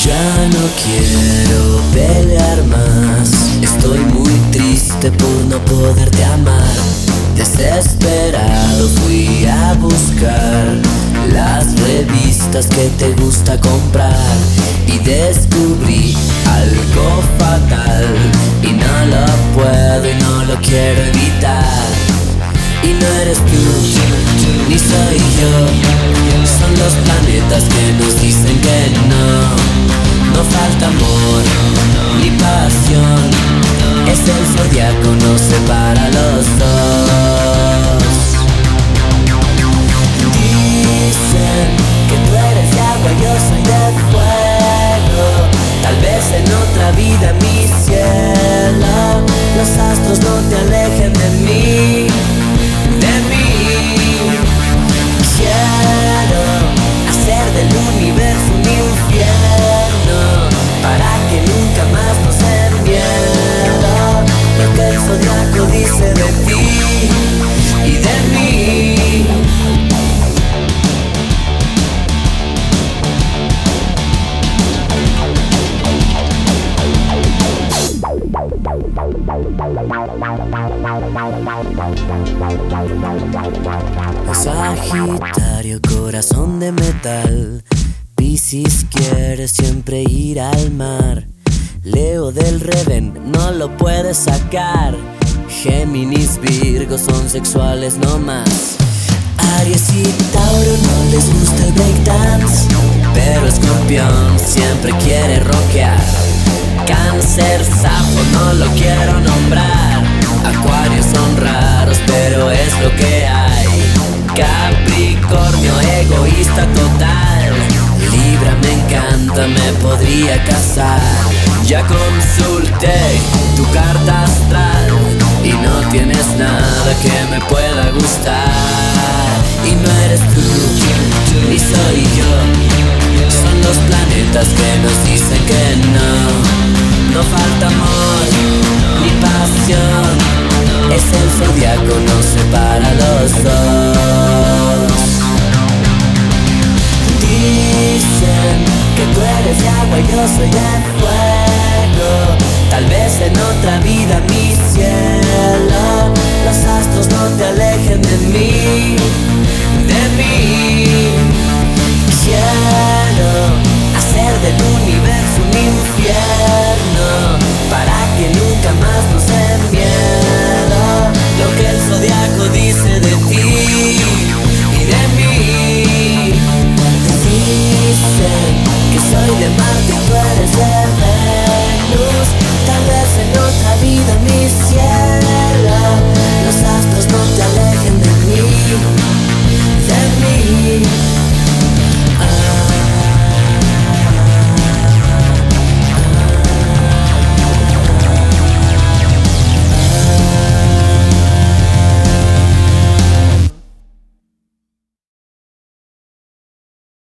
Ya no quiero pelear más. Estoy muy triste por no poderte amar. Desesperado fui a buscar las revistas que te gusta comprar y descubrí algo fatal y no lo puedo y no lo quiero evitar. Y no eres tú, ni soy yo, son los planetas que nos dicen que no. No falta amor, ni pasión, es el zodiaco, nos separa a los dos. Dicen que tú eres de agua, yo soy de fuego. Tal vez en otra vida mi cielo, los astros no te alejen de mí. Quiero hacer del universo un infierno para que nunca más nos den miedo lo que el zodiaco dice de ti y de mí. Sagitario, corazón de metal. Piscis quiere siempre ir al mar. Leo del Reven, no lo puedes sacar. Géminis, Virgo son sexuales no más. Aries y Tauro no les gusta el breakdance, pero Escorpión siempre quiere rockear. Cáncer, Sapo no lo quiero nombrar. Acuarios son raros, pero es lo que hay. Capricornio, egoísta total. Libra, me encanta, me podría casar. Ya consulté tu carta astral y no tienes nada que me pueda gustar. Y no eres tú, ni soy yo, son los planetas que nos dicen que no. No falta amor, ni pasión, es el zodiaco, nos separa a los dos. Dicen que tú eres de agua y yo soy de fuego. Tal vez en otra vida mi cielo, los astros no te alejen de mí, de mí. Quiero hacer del universo un infierno para que nunca más nos den miedo lo que el zodiaco dice de ti y de mí. Dicen que soy de Marte,